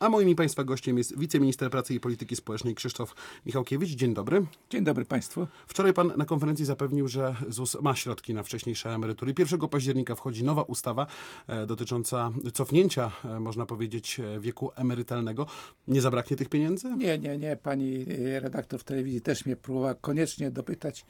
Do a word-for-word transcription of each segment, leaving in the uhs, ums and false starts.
A moim i Państwa gościem jest wiceminister pracy i polityki społecznej Krzysztof Michałkiewicz. Dzień dobry. Dzień dobry Państwu. Wczoraj Pan na konferencji zapewnił, że ZUS ma środki na wcześniejsze emerytury. pierwszego października wchodzi nowa ustawa e, dotycząca cofnięcia, e, można powiedzieć, wieku emerytalnego. Nie zabraknie tych pieniędzy? Nie, nie, nie. Pani redaktor w telewizji też mnie próbowała koniecznie dopytać.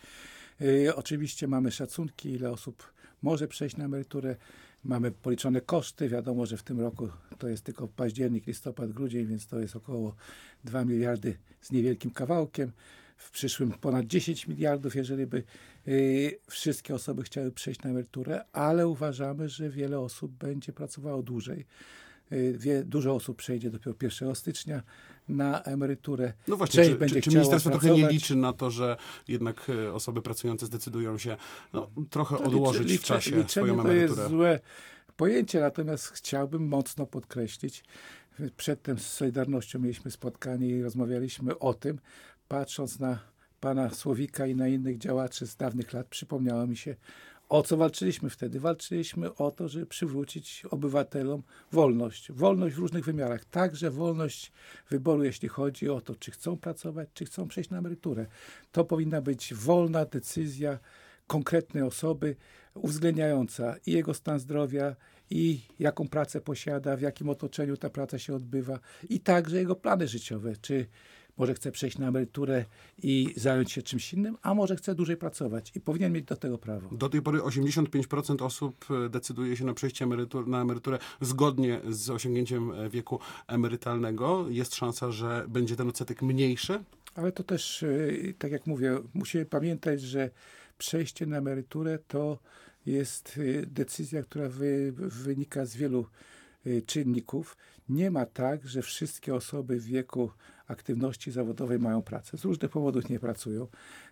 E, oczywiście mamy szacunki, ile osób może przejść na emeryturę. Mamy policzone koszty. Wiadomo, że w tym roku to jest tylko październik, listopad, grudzień, więc to jest około dwa miliardy z niewielkim kawałkiem. W przyszłym ponad dziesięć miliardów, jeżeli by y, wszystkie osoby chciały przejść na emeryturę, ale uważamy, że wiele osób będzie pracowało dłużej. Y, wie, dużo osób przejdzie dopiero pierwszego stycznia na emeryturę. No właśnie, czy, będzie czy, czy ministerstwo trochę nie liczy na to, że jednak y, osoby pracujące zdecydują się no, trochę to odłożyć liczy, w czasie liczy, swoją emeryturę? To jest złe pojęcie, natomiast chciałbym mocno podkreślić, przedtem z Solidarnością mieliśmy spotkanie i rozmawialiśmy o tym, patrząc na pana Słowika i na innych działaczy z dawnych lat, przypomniało mi się, o co walczyliśmy wtedy. Walczyliśmy o to, żeby przywrócić obywatelom wolność. Wolność w różnych wymiarach. Także wolność wyboru, jeśli chodzi o to, czy chcą pracować, czy chcą przejść na emeryturę. To powinna być wolna decyzja konkretnej osoby, uwzględniająca i jego stan zdrowia, i jaką pracę posiada, w jakim otoczeniu ta praca się odbywa, i także jego plany życiowe. Czy może chce przejść na emeryturę i zająć się czymś innym, a może chce dłużej pracować i powinien mieć do tego prawo. Do tej pory osiemdziesiąt pięć procent osób decyduje się na przejście emerytur, na emeryturę zgodnie z osiągnięciem wieku emerytalnego. Jest szansa, że będzie ten odsetek mniejszy? Ale to też, tak jak mówię, musimy pamiętać, że przejście na emeryturę to jest decyzja, która wy, wynika z wielu czynników. Nie ma tak, że wszystkie osoby w wieku aktywności zawodowej mają pracę. Z różnych powodów nie pracują.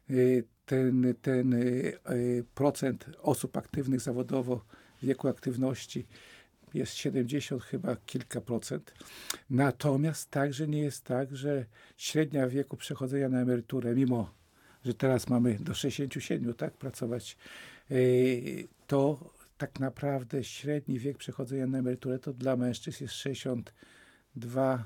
Ten, ten procent osób aktywnych zawodowo w wieku aktywności jest siedemdziesiąt chyba kilka procent. Natomiast także nie jest tak, że średnia wieku przechodzenia na emeryturę, mimo że teraz mamy do sześćdziesięciu siedmiu, tak, pracować, to tak naprawdę średni wiek przechodzenia na emeryturę to dla mężczyzn jest sześćdziesiąt dwa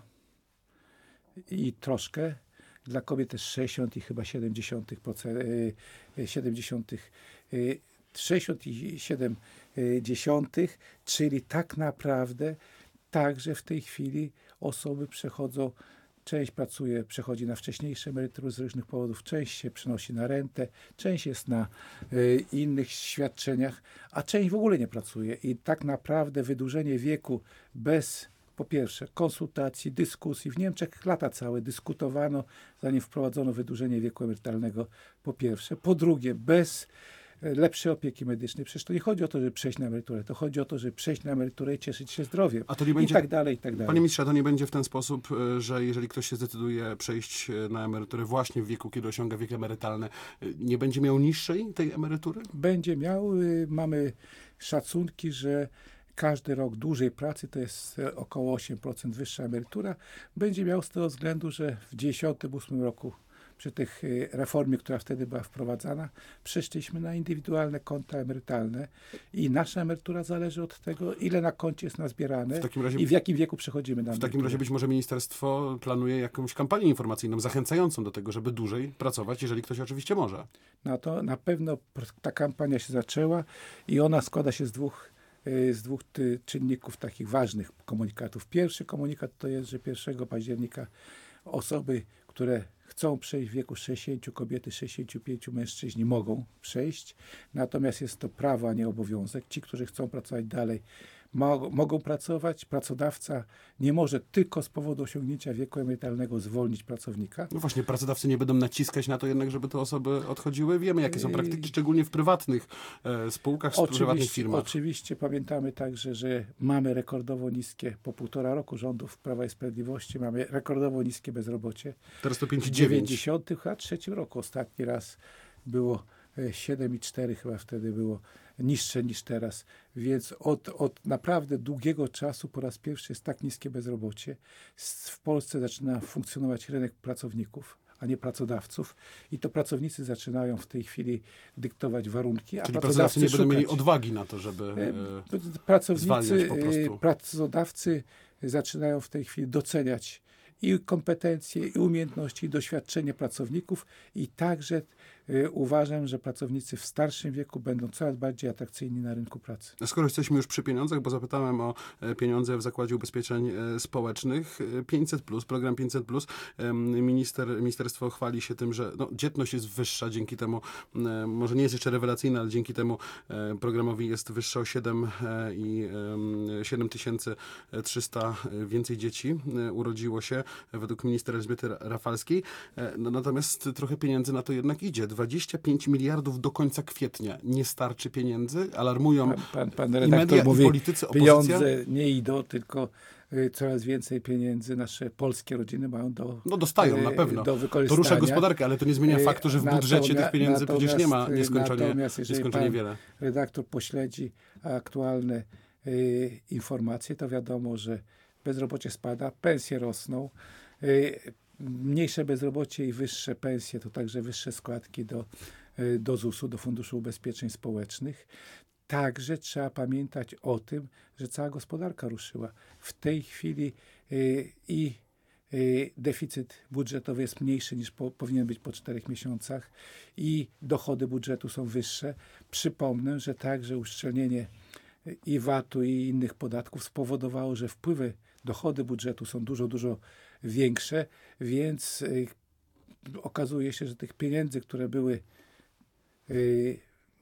i troszkę, dla kobiet jest sześćdziesiąt i chyba siedemdziesiąt procent, siedemdziesiąt, sześćdziesiąt i siedem dziesiątych, czyli tak naprawdę także w tej chwili osoby przechodzą, część pracuje, przechodzi na wcześniejsze emerytury z różnych powodów, część się przenosi na rentę, część jest na y, innych świadczeniach, a część w ogóle nie pracuje. I tak naprawdę wydłużenie wieku bez, po pierwsze, konsultacji, dyskusji. W Niemczech lata całe dyskutowano, zanim wprowadzono wydłużenie wieku emerytalnego, po pierwsze. Po drugie, bez lepszej opieki medycznej. Przecież to nie chodzi o to, żeby przejść na emeryturę. To chodzi o to, żeby przejść na emeryturę i cieszyć się zdrowiem. A to nie będzie, I tak dalej, i tak dalej. Panie ministrze, to nie będzie w ten sposób, że jeżeli ktoś się zdecyduje przejść na emeryturę właśnie w wieku, kiedy osiąga wiek emerytalny, nie będzie miał niższej tej emerytury? Będzie miał. Mamy szacunki, że każdy rok dłużej pracy, to jest około osiem procent wyższa emerytura, będzie miał z tego względu, że w dziewięćdziesiątym ósmym roku przy tych reformie, która wtedy była wprowadzana, przeszliśmy na indywidualne konta emerytalne i nasza emerytura zależy od tego, ile na koncie jest nazbierane razie, i w jakim wieku przechodzimy na emeryturę. W takim razie być może ministerstwo planuje jakąś kampanię informacyjną zachęcającą do tego, żeby dłużej pracować, jeżeli ktoś oczywiście może. No to na pewno ta kampania się zaczęła i ona składa się z dwóch z dwóch ty, czynników takich ważnych komunikatów. Pierwszy komunikat to jest, że pierwszego października osoby, które chcą przejść w wieku sześćdziesięciu, kobiety sześćdziesięciu pięciu, mężczyźni mogą przejść. Natomiast jest to prawo, a nie obowiązek. Ci, którzy chcą pracować dalej, mo- mogą pracować. Pracodawca nie może tylko z powodu osiągnięcia wieku emerytalnego zwolnić pracownika. No właśnie, pracodawcy nie będą naciskać na to jednak, żeby te osoby odchodziły. Wiemy, jakie są praktyki, szczególnie w prywatnych e, spółkach, w prywatnych firmach. Oczywiście pamiętamy także, że mamy rekordowo niskie, po półtora roku rządów Prawa i Sprawiedliwości, mamy rekordowo niskie bezrobocie. Teraz to pięć W dziewięćdziesiątym trzecim roku ostatni raz było siedem i cztery chyba wtedy było niższe niż teraz. Więc od, od naprawdę długiego czasu po raz pierwszy jest tak niskie bezrobocie. W Polsce zaczyna funkcjonować rynek pracowników, a nie pracodawców. I to pracownicy zaczynają w tej chwili dyktować warunki, a Czyli pracodawcy nie szukać. będą mieli odwagi na to, żeby e, pracownicy, zwalniać po prostu. Pracodawcy zaczynają w tej chwili doceniać i kompetencje, i umiejętności, i doświadczenie pracowników i także y, uważam, że pracownicy w starszym wieku będą coraz bardziej atrakcyjni na rynku pracy. Skoro jesteśmy już przy pieniądzach, bo zapytałem o e, pieniądze w Zakładzie Ubezpieczeń e, Społecznych. E, pięćset plus, program pięćset plus. E, minister, ministerstwo chwali się tym, że no, dzietność jest wyższa, dzięki temu, e, może nie jest jeszcze rewelacyjna, ale dzięki temu e, programowi jest wyższa o siedem e, i e, siedem tysięcy trzysta więcej dzieci e, urodziło się według ministra Elżbiety Rafalskiej. E, no, natomiast trochę pieniędzy na to jednak idzie. dwadzieścia pięć miliardów do końca kwietnia. Nie starczy pieniędzy? Alarmują Pan, pan, pan i redaktor media, mówi, i politycy, opozycja. pieniądze nie idą, tylko y, coraz więcej pieniędzy nasze polskie rodziny mają do No dostają, y, na pewno. do To wykorzystania. rusza gospodarkę, ale to nie zmienia Y, faktu, że w budżecie tych pieniędzy natomiast- przecież nie ma nieskończenie, natomiast jeżeli nieskończenie pan wiele. redaktor pośledzi aktualne y, informacje, to wiadomo, że bezrobocie spada, pensje rosną, y, mniejsze bezrobocie i wyższe pensje, to także wyższe składki do, y, do zusu, do Funduszu Ubezpieczeń Społecznych. Także trzeba pamiętać o tym, że cała gospodarka ruszyła. W tej chwili y, i y, deficyt budżetowy jest mniejszy niż po, powinien być po czterech miesiącach i dochody budżetu są wyższe. Przypomnę, że także uszczelnienie i vatu i innych podatków spowodowało, że wpływy, dochody budżetu są dużo, dużo większe, więc y, okazuje się, że tych pieniędzy, które były y,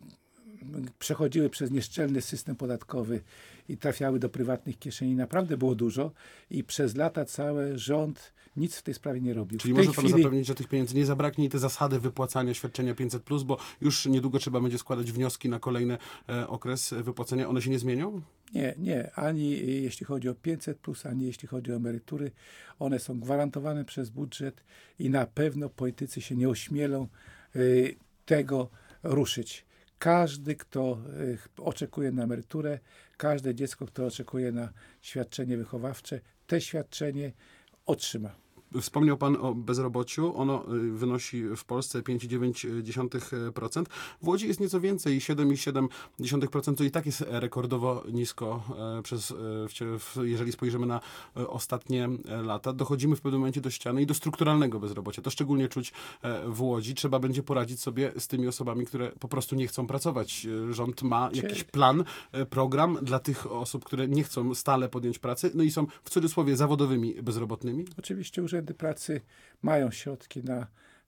przechodziły przez nieszczelny system podatkowy i trafiały do prywatnych kieszeni, naprawdę było dużo i przez lata całe rząd nic w tej sprawie nie robił. Czyli w tej może pan chwili, zapewnić, że tych pieniędzy nie zabraknie i te zasady wypłacania świadczenia pięćset plus, bo już niedługo trzeba będzie składać wnioski na kolejny e, okres wypłacenia. One się nie zmienią? Nie, nie. Ani jeśli chodzi o pięćset plus, ani jeśli chodzi o emerytury. One są gwarantowane przez budżet i na pewno politycy się nie ośmielą y, tego ruszyć. Każdy, kto y, oczekuje na emeryturę, każde dziecko, które oczekuje na świadczenie wychowawcze, te świadczenie otrzyma. Wspomniał pan o bezrobociu. Ono y, wynosi w Polsce pięć przecinek dziewięć procent. W Łodzi jest nieco więcej, siedem przecinek siedem procent. To i tak jest rekordowo nisko, e, przez, e, w, w, jeżeli spojrzymy na e, ostatnie e, lata. Dochodzimy w pewnym momencie do ściany i do strukturalnego bezrobocia. To szczególnie czuć e, w Łodzi. Trzeba będzie poradzić sobie z tymi osobami, które po prostu nie chcą pracować. E, Rząd ma jakiś plan, e, program dla tych osób, które nie chcą stale podjąć pracy, no i są w cudzysłowie zawodowymi bezrobotnymi. Oczywiście urzędy pracy mają środki na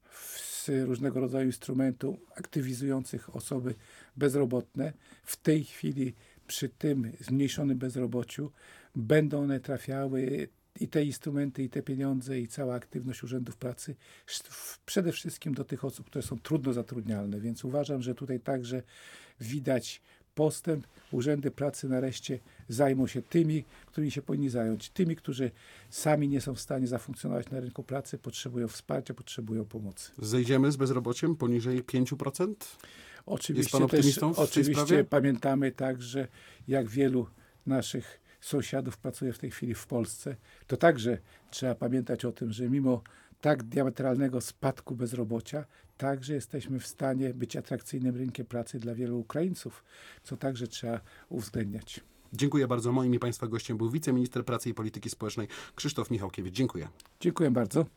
w, różnego rodzaju instrumentów aktywizujących osoby bezrobotne. W tej chwili przy tym zmniejszonym bezrobociu będą one trafiały i te instrumenty, i te pieniądze, i cała aktywność urzędów pracy przede wszystkim do tych osób, które są trudno zatrudnialne. Więc uważam, że tutaj także widać postęp. Urzędy pracy nareszcie zajmą się tymi, którymi się powinni zająć. Tymi, którzy sami nie są w stanie zafunkcjonować na rynku pracy, potrzebują wsparcia, potrzebują pomocy. Zejdziemy z bezrobociem poniżej pięć procent? Oczywiście Jest pan optymistą też, w tej oczywiście sprawie? pamiętamy także, jak wielu naszych sąsiadów pracuje w tej chwili w Polsce. To także trzeba pamiętać o tym, że mimo tak diametralnego spadku bezrobocia, także jesteśmy w stanie być atrakcyjnym rynkiem pracy dla wielu Ukraińców, co także trzeba uwzględniać. Dziękuję bardzo. Moim i państwa gościem był wiceminister pracy i polityki społecznej Krzysztof Michałkiewicz. Dziękuję. Dziękuję bardzo.